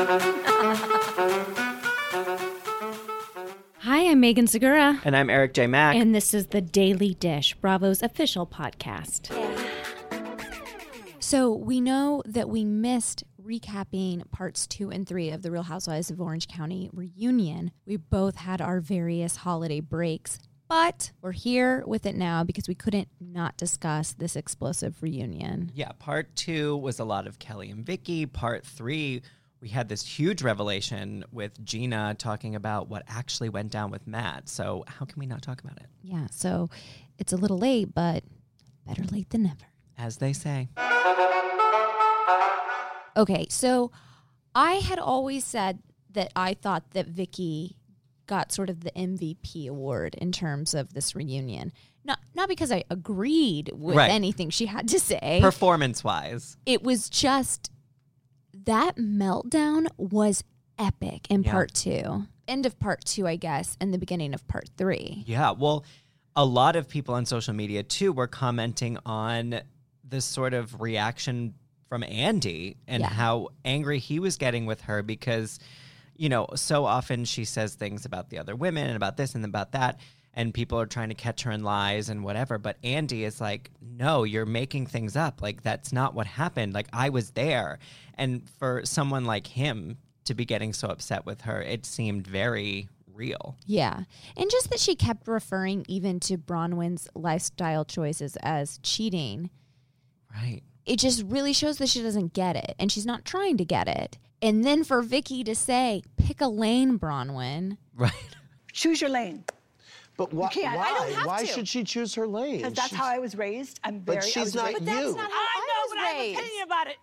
Hi, I'm Megan Segura. And I'm Eric J. Mack. And this is The Daily Dish, Bravo's official podcast. So we know that we missed recapping parts 2 and 3 of The Real Housewives of Orange County reunion. We both had our various holiday breaks, but we're here with it now because we couldn't not discuss this explosive reunion. Yeah, part 2 was a lot of Kelly and Vicky. Part 3, we had this huge revelation with Gina talking about what actually went down with Matt. So how can we not talk about it? Yeah, so it's a little late, but better late than never. As they say. Okay, so I had always said that I thought that Vicky got sort of the MVP award in terms of this reunion. Not because I agreed with anything she had to say. Performance-wise. It was just that meltdown was epic in part 2. End of part 2, I guess, and the beginning of part 3. Yeah, well, a lot of people on social media, too, were commenting on this sort of reaction from Andy and how angry he was getting with her because, you know, so often she says things about the other women and about this and about that, and people are trying to catch her in lies and whatever. But Andy is like, no, you're making things up. Like, that's not what happened. Like, I was there. And for someone like him to be getting so upset with her, it seemed very real. Yeah. And just that she kept referring even to Bronwyn's lifestyle choices as cheating. Right. It just really shows that she doesn't get it, and she's not trying to get it. And then for Vicky to say, pick a lane, Bronwyn. Right. Choose your lane. But why? I don't have Why to. should she choose her lane? Because that's how I was raised. But she's not raised. you. That's not how I know, but I have an opinion about it,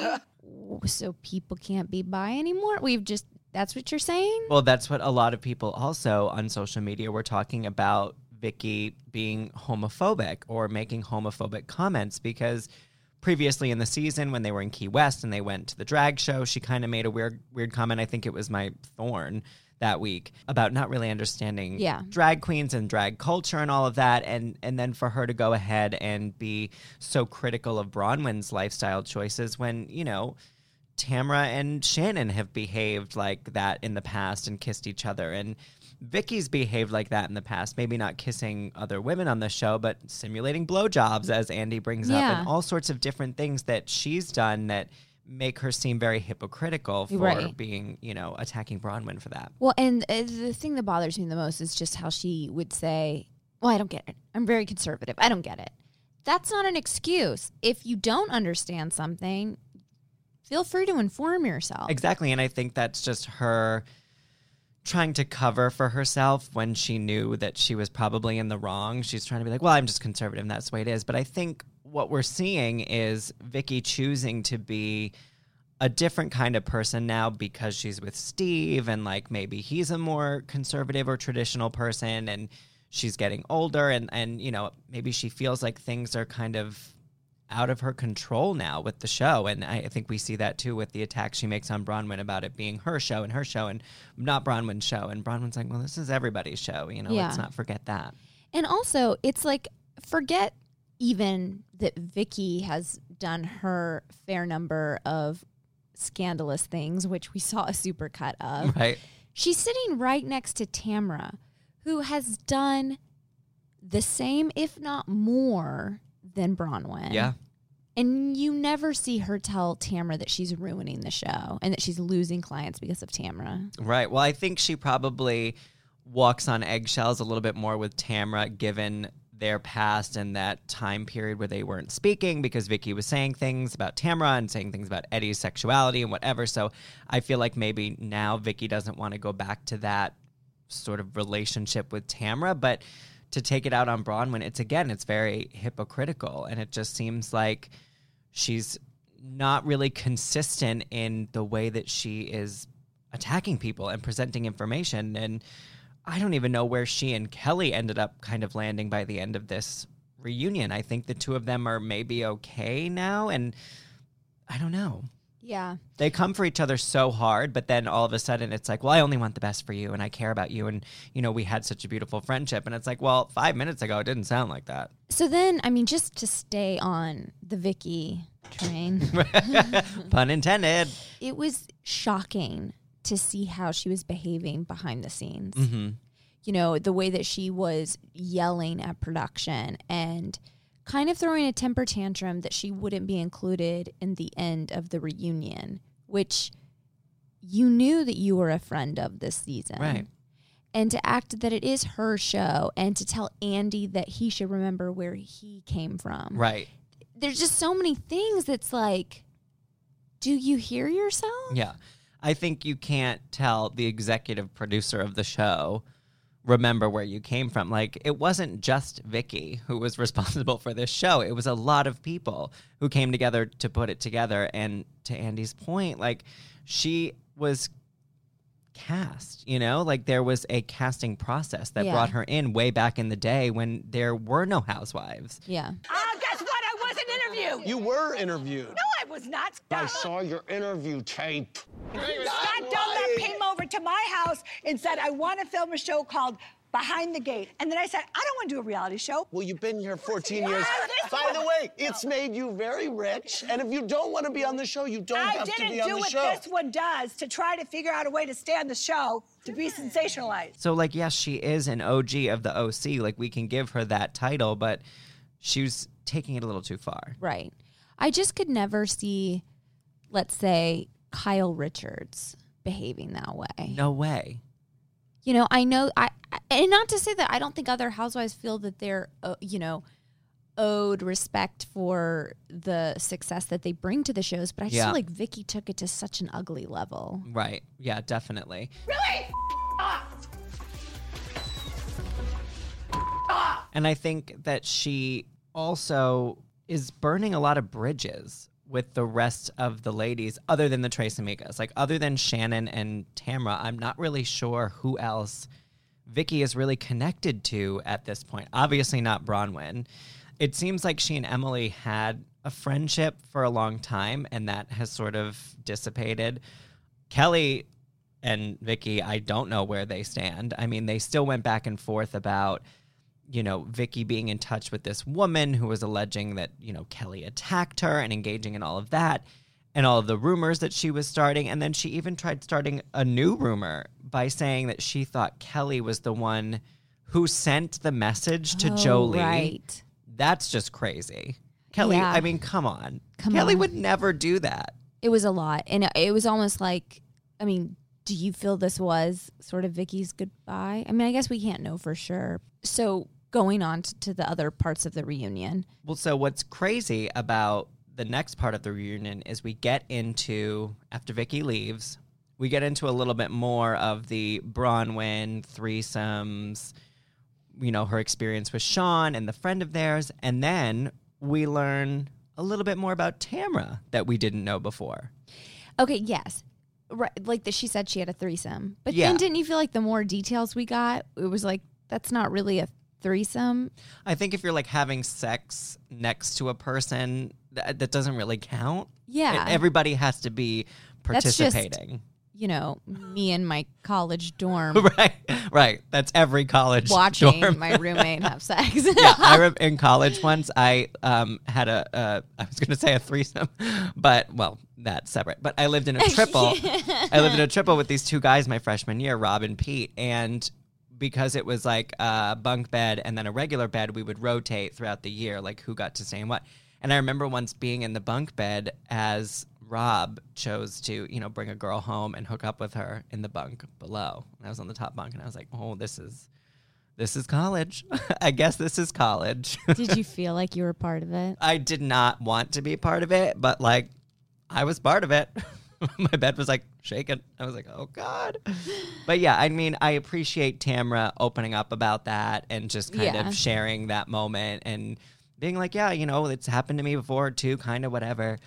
Andy. So people can't be bi anymore? That's what you're saying? Well, that's what a lot of people also on social media were talking about, Vicky being homophobic or making homophobic comments, because previously in the season when they were in Key West and they went to the drag show, she kind of made a weird comment. I think it was my Thorn that week about not really understanding drag queens and drag culture and all of that. And then for her to go ahead and be so critical of Bronwyn's lifestyle choices when, you know, Tamra and Shannon have behaved like that in the past and kissed each other. And Vicky's behaved like that in the past, maybe not kissing other women on the show, but simulating blowjobs, as Andy brings up, and all sorts of different things that she's done that make her seem very hypocritical for being, you know, attacking Bronwyn for that. Well, and the thing that bothers me the most is just how she would say, well, I don't get it. I'm very conservative. I don't get it. That's not an excuse. If you don't understand something, feel free to inform yourself. Exactly, and I think that's just her trying to cover for herself when she knew that she was probably in the wrong. She's trying to be like, well, I'm just conservative and that's the way it is. But I think what we're seeing is Vicky choosing to be a different kind of person now because she's with Steve and like maybe he's a more conservative or traditional person and she's getting older and you know, maybe she feels like things are kind of out of her control now with the show. And I think we see that too with the attack she makes on Bronwyn about it being her show and not Bronwyn's show. And Bronwyn's like, well, this is everybody's show. You know, let's not forget that. And also it's like, forget even that Vicky has done her fair number of scandalous things, which we saw a supercut of. Right. She's sitting right next to Tamra, who has done the same, if not more, than Bronwyn. Yeah. And you never see her tell Tamra that she's ruining the show and that she's losing clients because of Tamra. Right. Well, I think she probably walks on eggshells a little bit more with Tamra given their past and that time period where they weren't speaking because Vicky was saying things about Tamra and saying things about Eddie's sexuality and whatever. So I feel like maybe now Vicky doesn't want to go back to that sort of relationship with Tamra, but to take it out on Bronwyn, it's very hypocritical. And it just seems like she's not really consistent in the way that she is attacking people and presenting information. And I don't even know where she and Kelly ended up kind of landing by the end of this reunion. I think the two of them are maybe okay now. And I don't know. Yeah. They come for each other so hard, but then all of a sudden it's like, well, I only want the best for you and I care about you. And, you know, we had such a beautiful friendship. And it's like, well, 5 minutes ago, it didn't sound like that. So then, I mean, just to stay on the Vicky train, Pun intended. it was shocking to see how she was behaving behind the scenes. Mm-hmm. You know, the way that she was yelling at production and kind of throwing a temper tantrum that she wouldn't be included in the end of the reunion, which you knew that you were a friend of this season. Right. And to act that it is her show and to tell Andy that he should remember where he came from. Right. There's just so many things that's like, do you hear yourself? Yeah. I think you can't tell the executive producer of the show, remember where you came from. Like, it wasn't just Vicky who was responsible for this show. It was a lot of people who came together to put it together. And to Andy's point, like, she was cast, you know? Like, there was a casting process that brought her in way back in the day when there were no housewives. Yeah. Guess what? I wasn't interviewed. You were interviewed. No, I was not. I saw your interview tape. Scott Dunlap came over to my house and said, I want to film a show called Behind the Gate. And then I said, I don't want to do a reality show. Well, you've been here 14 Yeah, years. this By one- the way, it's made you very rich. And if you don't want to be on the show, you don't I have to didn't be on do the what show. this one does to try to figure out a way to stay on the show to be sensationalized. So, like, yes, she is an OG of the OC. Like, we can give her that title, but she was taking it a little too far. Right. I just could never see, let's say, Kyle Richards behaving that way. No way. You know, I know, and not to say that I don't think other housewives feel that they're, you know, owed respect for the success that they bring to the shows, but I just feel like Vicky took it to such an ugly level. Right. Yeah, definitely. Really? And I think that she also is burning a lot of bridges with the rest of the ladies other than the Tres Amigas. Like, other than Shannon and Tamra, I'm not really sure who else Vicky is really connected to at this point. Obviously not Bronwyn. It seems like she and Emily had a friendship for a long time, and that has sort of dissipated. Kelly and Vicky, I don't know where they stand. I mean, they still went back and forth about, you know, Vicky being in touch with this woman who was alleging that, you know, Kelly attacked her and engaging in all of that and all of the rumors that she was starting. And then she even tried starting a new rumor by saying that she thought Kelly was the one who sent the message to Jolie. Right. That's just crazy. Kelly, Yeah. I mean, come on. Come Kelly on. would never do that. It was a lot. And it was almost like, I mean, do you feel this was sort of Vicky's goodbye? I mean, I guess we can't know for sure. So going on to the other parts of the reunion. Well, so what's crazy about the next part of the reunion is we get into, after Vicky leaves, we get into a little bit more of the Bronwyn threesomes, you know, her experience with Sean and the friend of theirs. And then we learn a little bit more about Tamra that we didn't know before. Okay, yes. Right, like that she said she had a threesome. But Yeah. then didn't you feel like the more details we got, it was like, that's not really a threesome? I think if you're like having sex next to a person, that doesn't really count. Yeah. Everybody has to be That's just- participating. You know, me in my college dorm Right. That's every college watching dorm. my roommate have sex. Yeah, I remember in college once I had I was going to say a threesome, but well, that's separate. But I lived in a triple. I lived in a triple with these two guys my freshman year, Rob and Pete, and because it was like a bunk bed and then a regular bed, we would rotate throughout the year, like who got to stay in what. And I remember once being in the bunk bed as Rob chose to, you know, bring a girl home and hook up with her in the bunk below. And I was on the top bunk, and I was like, oh, this is college. I guess this is college. Did you feel like you were part of it? I did not want to be part of it, but like I was part of it. My bed was like shaking. I was like, oh God. But yeah, I mean, I appreciate Tamra opening up about that and just kind Yeah. of sharing that moment and being like, yeah, you know, it's happened to me before too, kind of whatever.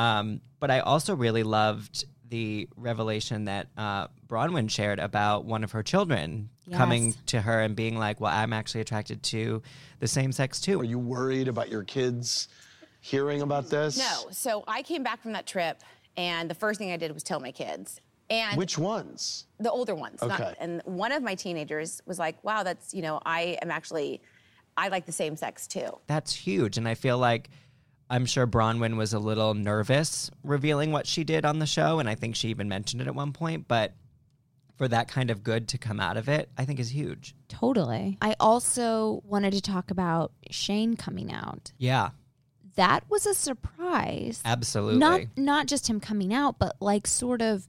But I also really loved the revelation that Bronwyn shared about one of her children coming Yes. to her and being like, well, I'm actually attracted to the same sex too. Are you worried about your kids hearing about this? No. So I came back from that trip, And the first thing I did was tell my kids. And Which ones? the older ones. Okay. And one of my teenagers was like, wow, that's, I like the same sex too. That's huge. And I feel like I'm sure Bronwyn was a little nervous revealing what she did on the show. And I think she even mentioned it at one point. But for that kind of good to come out of it, I think is huge. Totally. I also wanted to talk about Shane coming out. Yeah, That was a surprise. absolutely. Not just him coming out, but like sort of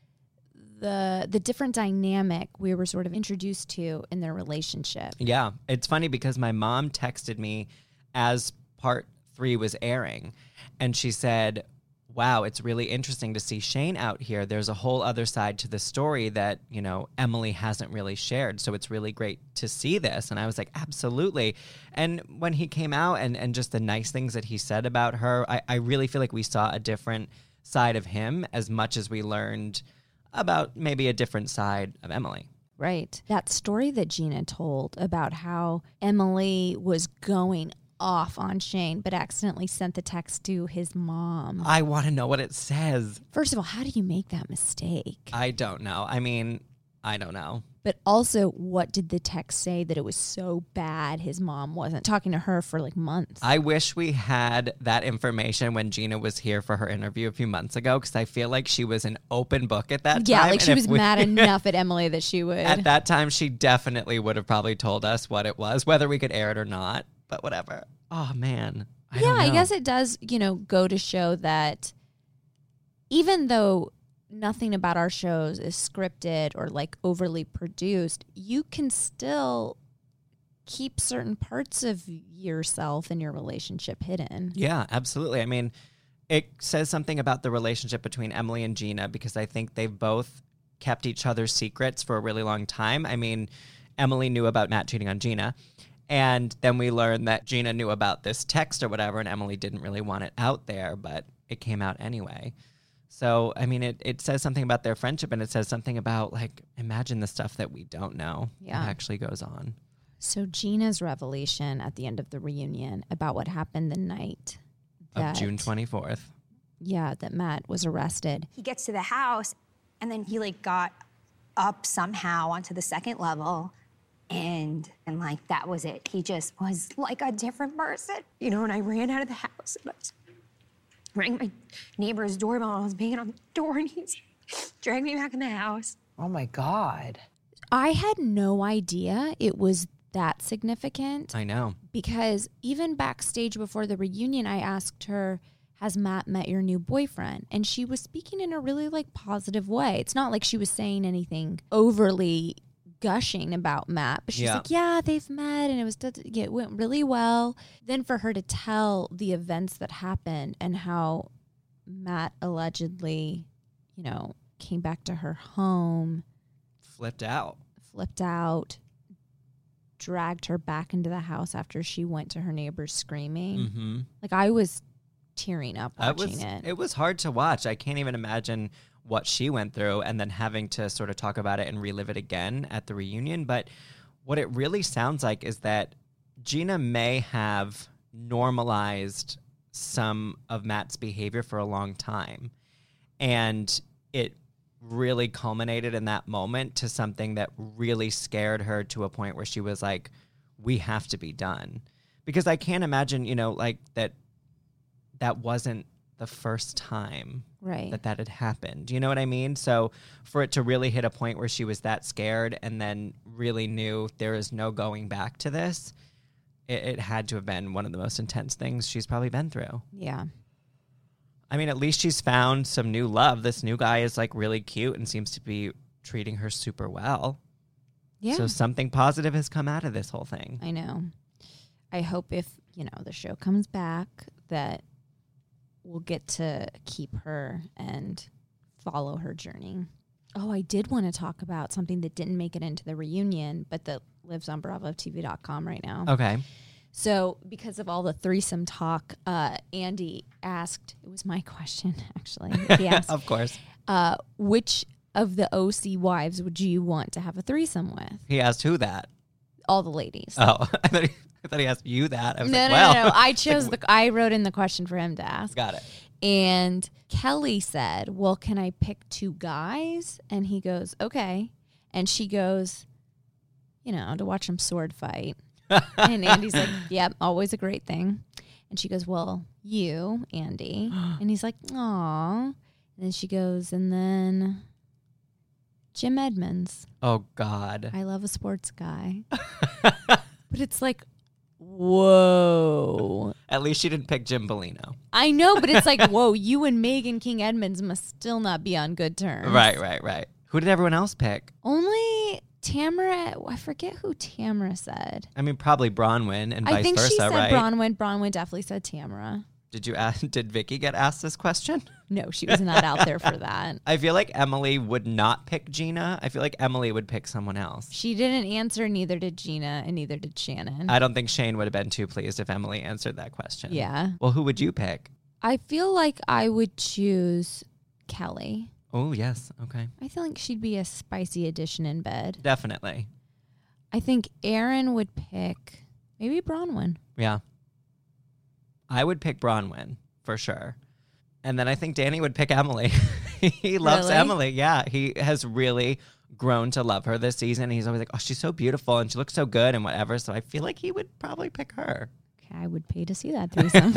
the different dynamic we were sort of introduced to in their relationship. Yeah, it's funny because my mom texted me as part 3 was airing, and she said, wow, it's really interesting to see Shane out here. There's a whole other side to the story that, Emily hasn't really shared. So it's really great to see this. And I was like, absolutely. And when he came out and just the nice things that he said about her, I really feel like we saw a different side of him as much as we learned about maybe a different side of Emily. Right. That story that Gina told about how Emily was going off on Shane, but accidentally sent the text to his mom. I want to know what it says. First of all, how do you make that mistake? I don't know. I mean, I don't know. But also, what did the text say that it was so bad his mom wasn't talking to her for like months? I wish we had that information when Gina was here for her interview a few months ago, because I feel like she was an open book at that time. Yeah, like And she if was mad enough at Emily that she would. At that time, she definitely would have probably told us what it was, whether we could air it or not. But whatever. Oh, man. I guess it does, go to show that even though nothing about our shows is scripted or like overly produced, you can still keep certain parts of yourself and your relationship hidden. Yeah, absolutely. I mean, it says something about the relationship between Emily and Gina, because I think they've both kept each other's secrets for a really long time. I mean, Emily knew about Matt cheating on Gina. And then we learned that Gina knew about this text or whatever, and Emily didn't really want it out there, but it came out anyway. So, I mean, it says something about their friendship, and it says something about, like, imagine the stuff that we don't know that actually goes on. So Gina's revelation at the end of the reunion about what happened the night Of June 24th. Yeah, that Matt was arrested. He gets to the house, and then he, like, got up somehow onto the second level. And like, that was it. He just was like a different person. And I ran out of the house and I was rang my neighbor's doorbell. I was banging on the door and he's dragged me back in the house. Oh my God. I had no idea it was that significant. I know. Because even backstage before the reunion, I asked her, has Matt met your new boyfriend? And she was speaking in a really like positive way. It's not like she was saying anything overly gushing about Matt, but she's like, yeah, they've met and it went really well. Then for her to tell the events that happened and how Matt allegedly, came back to her home, Flipped out, dragged her back into the house after she went to her neighbors screaming. Mm-hmm. Like, I was tearing up watching it. It was hard to watch. I can't even imagine what she went through and then having to sort of talk about it and relive it again at the reunion. But what it really sounds like is that Gina may have normalized some of Matt's behavior for a long time. And it really culminated in that moment to something that really scared her to a point where she was like, we have to be done. Because I can't imagine, like that wasn't the first time that had happened. You know what I mean? So for it to really hit a point where she was that scared and then really knew there is no going back to this, it had to have been one of the most intense things she's probably been through. Yeah. I mean, at least she's found some new love. This new guy is like really cute and seems to be treating her super well. Yeah. So something positive has come out of this whole thing. I know. I hope if, the show comes back that we'll get to keep her and follow her journey. Oh, I did want to talk about something that didn't make it into the reunion, but that lives on BravoTV.com right now. Okay. So because of all the threesome talk, Andy asked, it was my question, actually. He asked, of course. Which of the OC wives would you want to have a threesome with? He asked who that? All the ladies. Oh, I thought he asked you that. I was no. I chose I wrote in the question for him to ask. Got it. And Kelly said, well, can I pick 2 guys? And he goes, okay. And she goes, to watch them sword fight. And Andy's like, yep, always a great thing. And she goes, well, you, Andy. And he's like, aw. And then she goes, and then Jim Edmonds. Oh, God. I love a sports guy. But it's like, whoa. At least she didn't pick Jim Bellino. I know, but it's like, whoa, you and Megan King Edmonds must still not be on good terms. Right. Who did everyone else pick? Only Tamara. I forget who Tamara said. I mean, probably Bronwyn and vice versa, right? I think she said Bronwyn. Bronwyn definitely said Tamara. Did Vicky get asked this question? No, she was not out there for that. I feel like Emily would not pick Gina. I feel like Emily would pick someone else. She didn't answer, neither did Gina, and neither did Shannon. I don't think Shane would have been too pleased if Emily answered that question. Yeah. Well, who would you pick? I feel like I would choose Kelly. Oh, yes. Okay. I feel like she'd be a spicy addition in bed. Definitely. I think Aaron would pick maybe Bronwyn. Yeah. I would pick Bronwyn for sure. And then I think Danny would pick Emily. He loves Really? Emily. Yeah. He has really grown to love her this season. He's always like, oh, she's so beautiful and she looks so good and whatever. So I feel like he would probably pick her. Okay, I would pay to see that threesome.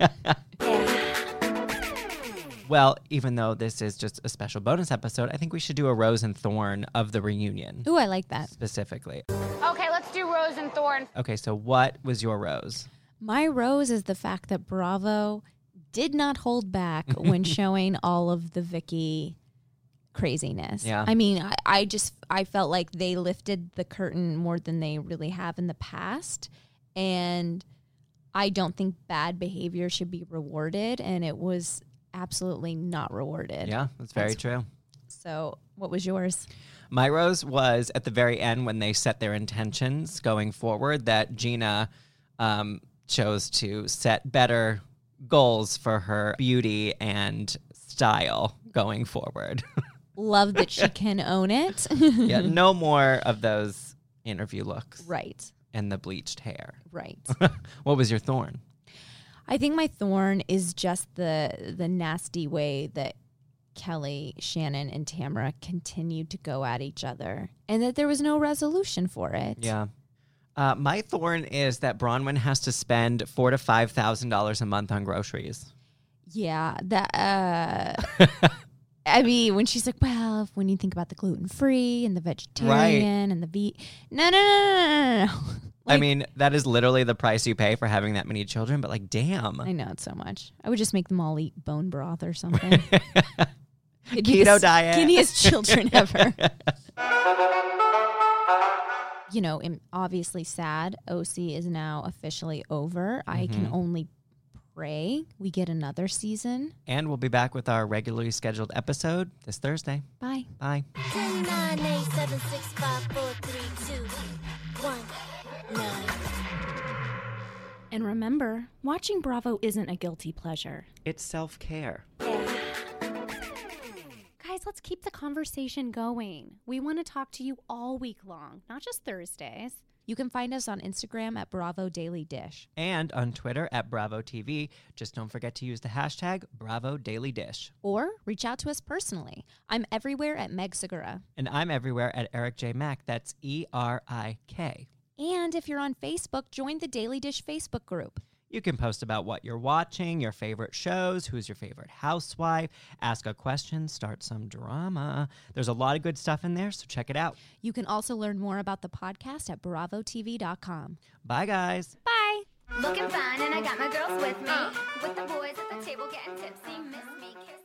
Well, even though this is just a special bonus episode, I think we should do a Rose and Thorn of the reunion. Ooh, I like that. Specifically. Okay, let's do Rose and Thorn. Okay, so what was your rose? My rose is the fact that Bravo did not hold back when showing all of the Vicky craziness. Yeah. I mean, I felt like they lifted the curtain more than they really have in the past. And I don't think bad behavior should be rewarded. And it was absolutely not rewarded. Yeah, that's very true. So what was yours? My rose was at the very end when they set their intentions going forward that Gina chose to set better goals for her beauty and style going forward. Love that she can own it. Yeah, no more of those interview looks. Right. And the bleached hair. Right. What was your thorn? I think my thorn is just the nasty way that Kelly, Shannon, and Tamara continued to go at each other and that there was no resolution for it. Yeah. My thorn is that Bronwyn has to spend $4,000 to $5,000 a month on groceries. Yeah, that. I mean, when she's like, "Well, when you think about the gluten-free and the vegetarian and the no. I mean, that is literally the price you pay for having that many children. But like, damn, I know it's so much. I would just make them all eat bone broth or something. Keto diet, skinniest children ever. You know, obviously sad. OC is now officially over. I can only pray we get another season. And we'll be back with our regularly scheduled episode this Thursday. Bye. Bye. 10, 9, 8, 7, 6, 5, 4, 3, 2, 1, 9. And remember, watching Bravo isn't a guilty pleasure. It's self-care. Guys, let's keep the conversation going. We want to talk to you all week long, not just Thursdays. You can find us on Instagram at Bravo Daily Dish. And on Twitter at Bravo TV. Just don't forget to use the hashtag Bravo Daily Dish. Or reach out to us personally. I'm everywhere at Meg Segura. And I'm everywhere at Eric J. Mack. That's ERIK. And if you're on Facebook, join the Daily Dish Facebook group. You can post about what you're watching, your favorite shows, who's your favorite housewife, ask a question, start some drama. There's a lot of good stuff in there, so check it out. You can also learn more about the podcast at BravoTV.com. Bye, guys. Bye. Looking fine, and I got my girls with me. With the boys at the table getting tipsy. Miss me, kiss